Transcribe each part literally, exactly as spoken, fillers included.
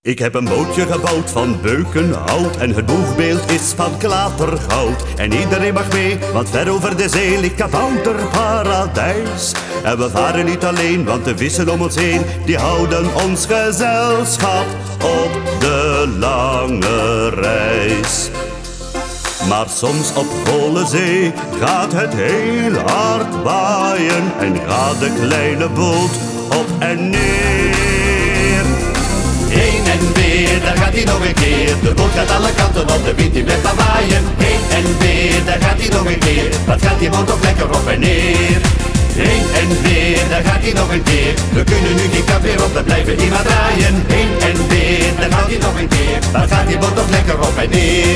Ik heb een bootje gebouwd van beukenhout en het boegbeeld is van klatergoud. En iedereen mag mee, want ver over de zee ligt kabouterparadijs. En we varen niet alleen, want de vissen om ons heen, die houden ons gezelschap op de lange reis. Maar soms op volle zee gaat het heel hard waaien en gaat de kleine boot op en neer. Heen en weer, daar gaat hij nog een keer. De boot gaat alle kanten op, de wind die blijft maar waaien. Heen en weer, daar gaat hij nog een keer. Wat gaat die boot toch lekker op en neer. Heen en weer, daar gaat hij nog een keer. We kunnen nu die kant weer op, we blijven hier maar draaien. Heen en weer, daar gaat hij nog een keer. Wat gaat die boot toch lekker op en neer.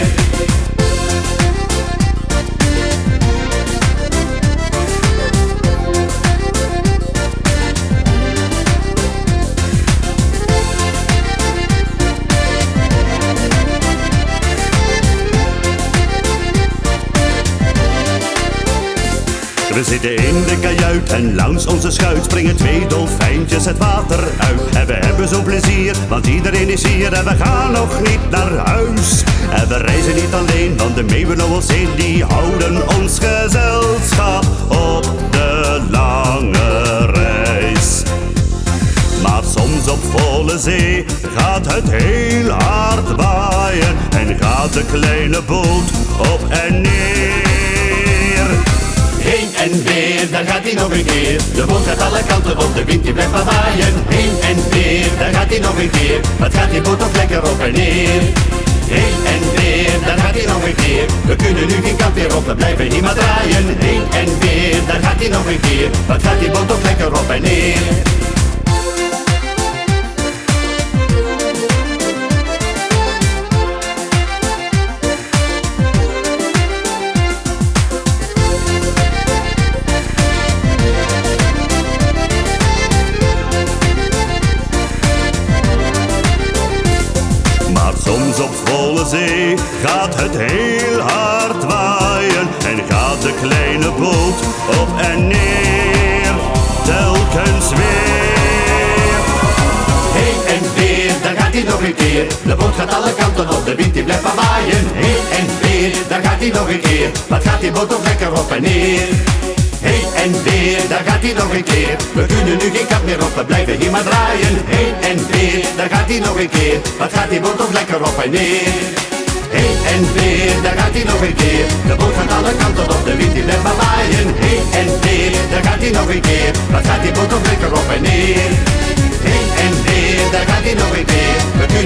We zitten in de kajuit en langs onze schuit springen twee dolfijntjes het water uit. En we hebben zo'n plezier, want iedereen is hier en we gaan nog niet naar huis. En we reizen niet alleen, want de meeuwen om ons heen, die houden ons gezelschap op de lange reis. Maar soms op volle zee gaat het heel hard waaien en gaat de kleine boot op en neer. Heen en weer, daar gaat hij nog een keer. De boot gaat alle kanten op, de wind die blijft maar waaien. Heen en weer, daar gaat hij nog een keer. Wat gaat die boot toch lekker op en neer. Heen en weer, daar gaat hij nog een keer. We kunnen nu geen kant weer op, we blijven hier maar draaien. Heen en weer, daar gaat hij nog een keer. Wat gaat die boot toch lekker op en neer. Soms op volle zee gaat het heel hard waaien en gaat de kleine boot op en neer, telkens weer. Heen en weer, daar gaat hij nog een keer. De boot gaat alle kanten op, de wind die blijft maar waaien. Heen en weer, daar gaat hij nog een keer. Wat gaat die boot toch lekker op en neer. Heen en weer, daar gaat hij nog een keer. We kunnen nu geen kant meer op, we blijven hier maar draaien. Heen en weer, daar gaat hij nog een keer. Wat gaat die boot toch lekker op en neer. Heen en weer, daar gaat hij nog een keer. De boot gaat alle kanten op, de wind die blijft maar waaien. Heen en weer, daar gaat hij nog een keer. Wat gaat die boot toch lekker op en neer. Heen en weer, daar gaat hij nog een keer. We kunnen